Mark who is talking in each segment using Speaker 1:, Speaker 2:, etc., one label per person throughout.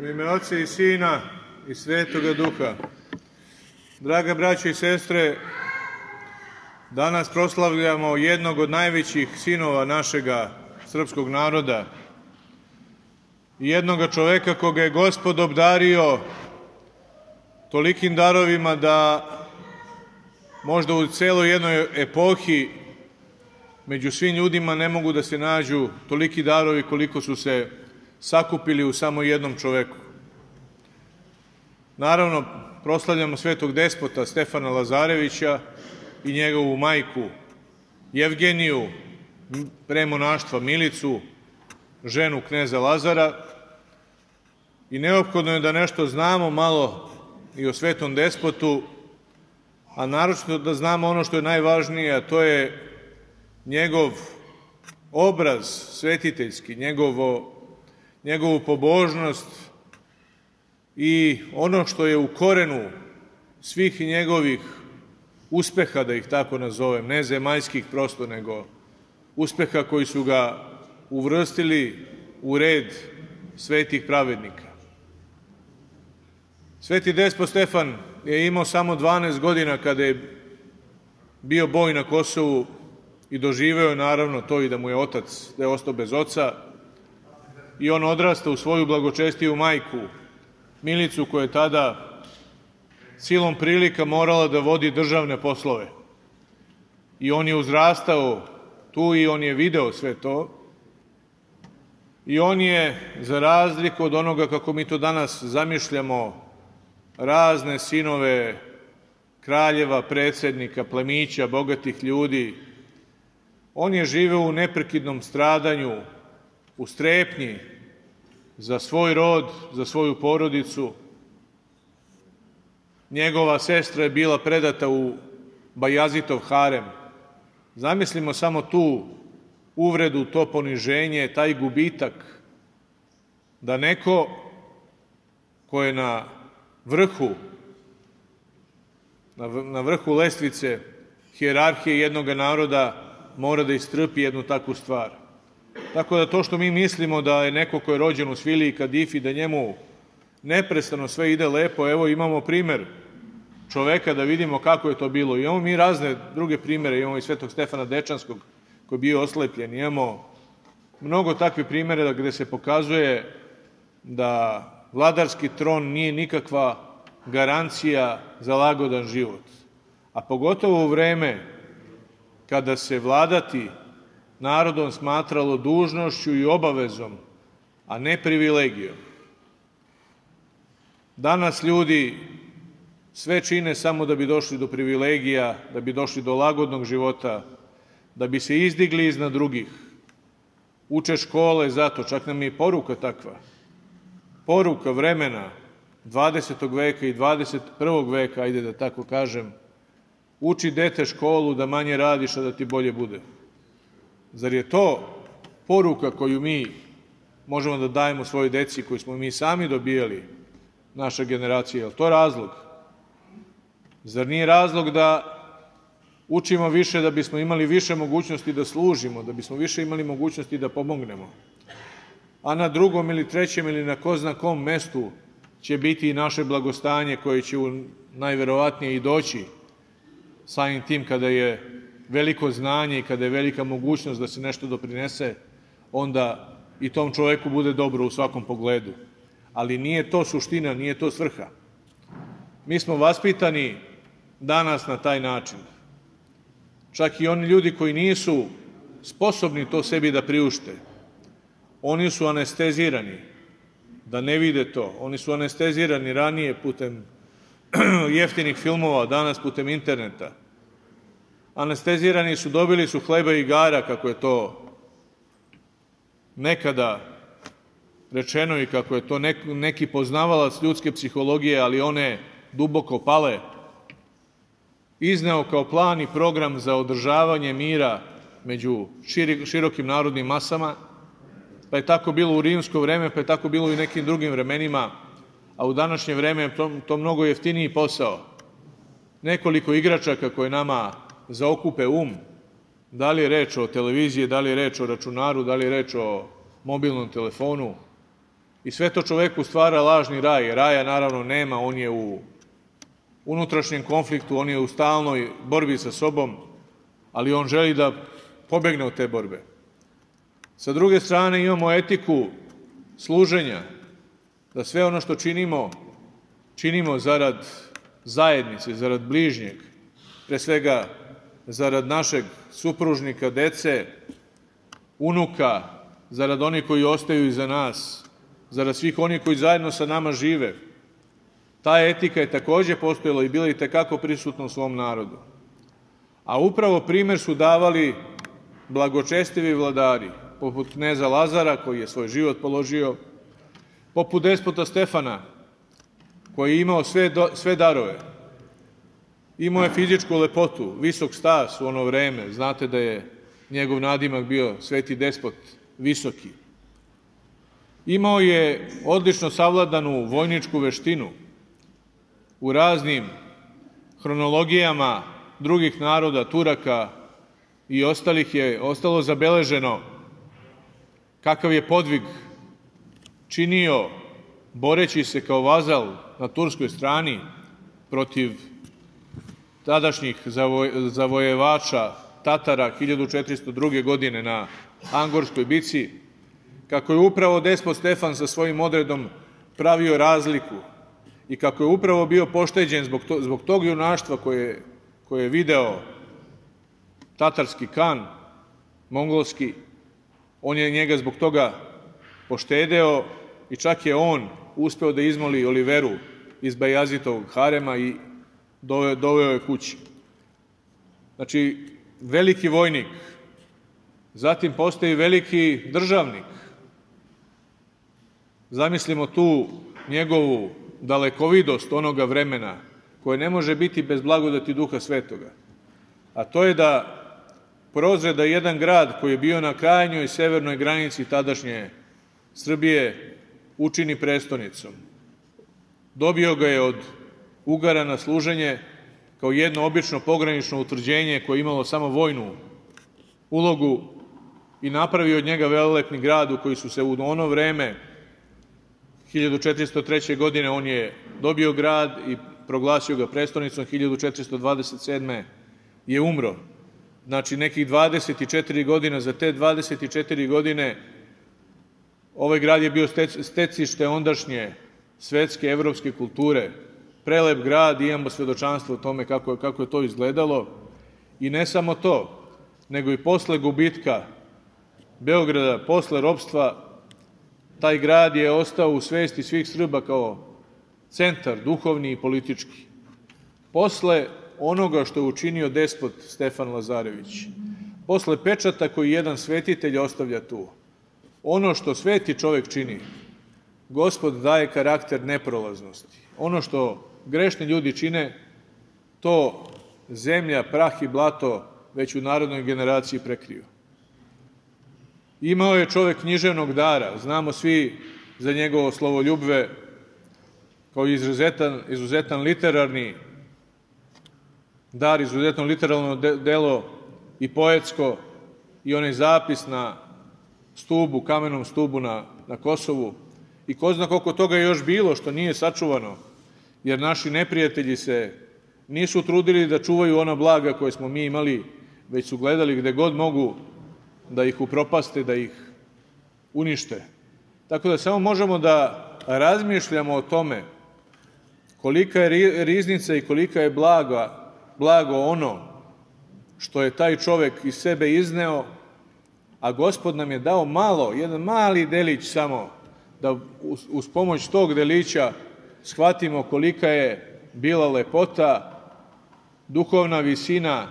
Speaker 1: U ime Oca i Sina i Svetoga Duha. Draga braće i sestre, danas proslavljamo jednog od najvećih sinova našega srpskog naroda i jednoga čoveka koga je Gospod obdario tolikim darovima da možda u celoj jednoj epohi među svim ljudima ne mogu da se nađu toliki darovi koliko su se sakupili u samo jednom čoveku. Naravno, proslavljamo svetog despota Stefana Lazarevića i njegovu majku Jevgeniju, premonaštva Milicu, ženu kneza Lazara, i neophodno je da nešto znamo malo i o svetom despotu, a naročito da znamo ono što je najvažnije, a to je njegov obraz svetiteljski, njegovu pobožnost i ono što je u korenu svih njegovih uspeha, da ih tako nazovem, ne zemaljskih prosto, nego uspeha koji su ga uvrstili u red svetih pravednika. Sveti despot Stefan je imao samo 12 godina kada je bio boj na Kosovu i doživeo je naravno to i da mu je otac, da je ostao bez oca, i on odrasta u svoju blagočestiju majku Milicu, koja je tada silom prilika morala da vodi državne poslove. I on je uzrastao tu i on je video sve to. I on je, za razliku od onoga kako mi to danas zamišljamo, razne sinove kraljeva, predsednika, plemića, bogatih ljudi, on je živeo u neprekidnom stradanju, u strepnji za svoj rod, za svoju porodicu. Njegova sestra je bila predata u Bajazitov harem. Zamislimo samo tu uvredu, to poniženje, taj gubitak, da neko ko je na vrhu lestvice hijerarhije jednog naroda mora da istrpi jednu takvu stvar. Tako da to što mi mislimo da je neko ko je rođen u svili i kadifi, da njemu neprestano sve ide lepo, evo imamo primer čoveka da vidimo kako je to bilo. Imamo mi razne druge primere, imamo i svetog Stefana Dečanskog koji je bio oslepljen, imamo mnogo takvih primera gde se pokazuje da vladarski tron nije nikakva garancija za lagodan život. A pogotovo u vreme kada se vladati narodom smatralo dužnošću i obavezom, a ne privilegijom. Danas ljudi sve čine samo da bi došli do privilegija, da bi došli do lagodnog života, da bi se izdigli iznad drugih. Uče škole zato, čak nam je i poruka takva. Poruka vremena 20. veka i 21. veka, ajde da tako kažem, uči dete školu da manje radiš, a da ti bolje bude. Zar je to poruka koju mi možemo da dajemo svojoj deci, koju smo mi sami dobijali, naša generacija? Je li to razlog? Zar nije razlog da učimo više da bismo imali više mogućnosti da služimo, da bismo više imali mogućnosti da pomognemo? A na drugom ili trećem ili na ko zna kom mestu će biti i naše blagostanje koje će najverovatnije i doći samim tim kada je veliko znanje i kada je velika mogućnost da se nešto doprinese, onda i tom čoveku bude dobro u svakom pogledu. Ali nije to suština, nije to svrha. Mi smo vaspitani danas na taj način. Čak i oni ljudi koji nisu sposobni to sebi da priušte, oni su anestezirani da ne vide to. Oni su anestezirani ranije putem jeftinih filmova, danas putem interneta. Anestezirani su, dobili su hleba i igara, kako je to nekada rečeno i kako je to neki poznavalac ljudske psihologije, ali one duboko pale, izneo kao plan i program za održavanje mira među širokim narodnim masama, pa je tako bilo u rimsko vreme, pa je tako bilo i u nekim drugim vremenima, a u današnje vreme je to mnogo jeftiniji posao. Nekoliko igračaka koje nama zaokupe da li je reč o televiziji, da li je reč o računaru, da li je reč o mobilnom telefonu, I sve to čoveku stvara lažni raj. Raja naravno nema, on je u unutrašnjem konfliktu, on je u stalnoj borbi sa sobom, ali on želi da pobegne od te borbe. Sa druge strane imamo etiku služenja, da sve ono što činimo, činimo zarad zajednice, zarad bližnjeg, pre svega zarad našeg supružnika, dece, unuka, zarad onih koji ostaju iza nas, zarad svih onih koji zajedno sa nama žive. Ta etika je takođe postojala i bila i tekako prisutna u svom narodu. A upravo primer su davali blagočestivi vladari, poput kneza Lazara, koji je svoj život položio, poput despota Stefana, koji je imao sve darove. Imao je fizičku lepotu, visok stas u ono vreme. Znate da je njegov nadimak bio Sveti despot visoki. Imao je odlično savladanu vojničku veštinu. U raznim hronologijama drugih naroda, Turaka i ostalih je ostalo zabeleženo kakav je podvig činio boreći se kao vazal na turskoj strani protiv tadašnjih zavojevača Tatara 1402. godine na Angorskoj bici, kako je upravo despot Stefan sa svojim odredom pravio razliku i kako je upravo bio pošteđen zbog tog junaštva koje je video tatarski kan, mongolski. On je njega zbog toga poštedeo i čak je on uspeo da izmoli Oliveru iz Bajazitovog harema i doveo je kući. Znači, veliki vojnik, zatim postoji veliki državnik. Zamislimo tu njegovu dalekovidost onoga vremena, koje ne može biti bez blagodati Duha Svetoga. A to je da prozre da jedan grad koji je bio na krajnjoj severnoj granici tadašnje Srbije učini prestonicom. Dobio ga je od Ugara na služenje kao jedno obično pogranično utvrđenje koje je imalo samo vojnu ulogu i napravio od njega velelepni grad u koji su se u ono vreme 1403. godine on je dobio grad i proglasio ga prestonicom, 1427. je umro. Znači nekih 24 godina, za te 24 godine ovaj grad je bio stecište ondašnje svetske, evropske kulture. Prelep grad, imamo svedočanstvo o tome kako je to izgledalo. I ne samo to, nego i posle gubitka Beograda, posle ropstva, taj grad je ostao u svesti svih Srba kao centar duhovni i politički. Posle onoga što je učinio despot Stefan Lazarević, posle pečata koji jedan svetitelj ostavlja tu, ono što sveti čovek čini, Gospod daje karakter neprolaznosti. Ono što grešni ljudi čine, to zemlja, prah i blato već u narodnoj generaciji prekriju. Imao je čovek književnog dara, znamo svi za njegovo slovoljubve, kao izuzetan literarni dar, izuzetno literarno delo i poetsko i onaj zapis na stubu, kamenom stubu na Kosovu. I ko zna koliko toga je još bilo što nije sačuvano, jer naši neprijatelji se nisu trudili da čuvaju ona blaga koje smo mi imali, već su gledali gde god mogu da ih upropaste, da ih unište. Tako da samo možemo da razmišljamo o tome kolika je riznica i kolika je blago ono što je taj čovek iz sebe izneo, a Gospod nam je dao jedan mali delić samo, da uz pomoć tog delića shvatimo kolika je bila lepota, duhovna visina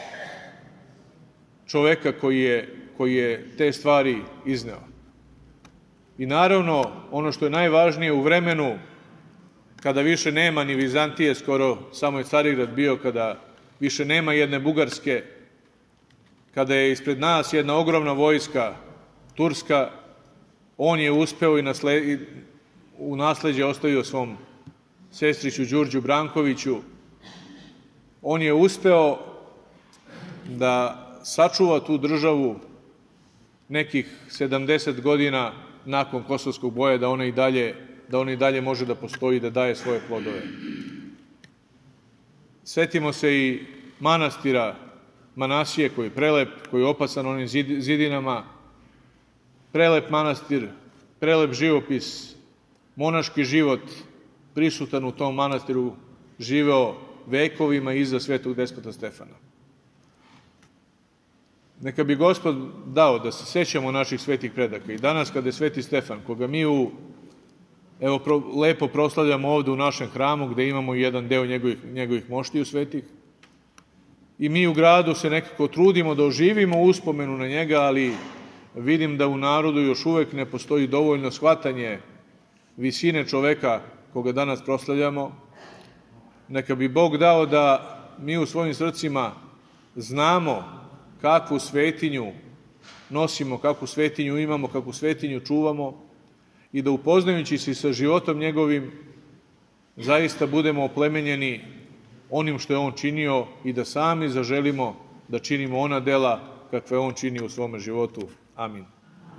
Speaker 1: čoveka koji je te stvari izneo. I naravno, ono što je najvažnije u vremenu kada više nema ni Vizantije, skoro samo je Carigrad bio, kada više nema jedne Bugarske, kada je ispred nas jedna ogromna vojska turska, on je uspeo i u nasleđe ostavio svom sestriću Đurđu Brankoviću, on je uspeo da sačuva tu državu nekih 70 godina nakon Kosovskog boja, da ona i dalje može da postoji i da daje svoje plodove. Setimo se i manastira Manasije, koji je prelep, koji je opasan onim zidinama, prelep manastir, prelep živopis, monaški život prisutan u tom manastiru, živeo vekovima iza svetog despota Stefana. Neka bi Gospod dao da se sećamo naših svetih predaka i danas kada je sveti Stefan, koga mi lepo proslavljamo ovde u našem hramu, gde imamo jedan deo njegovih moštiju svetih, i mi u gradu se nekako trudimo da oživimo uspomenu na njega, ali vidim da u narodu još uvek ne postoji dovoljno shvatanje visine čoveka koga danas proslavljamo. Neka bi Bog dao da mi u svojim srcima znamo kakvu svetinju nosimo, kakvu svetinju imamo, kakvu svetinju čuvamo i da upoznajući se sa životom njegovim zaista budemo oplemenjeni onim što je on činio i da sami zaželimo da činimo ona dela kakve on čini u svome životu. Amin.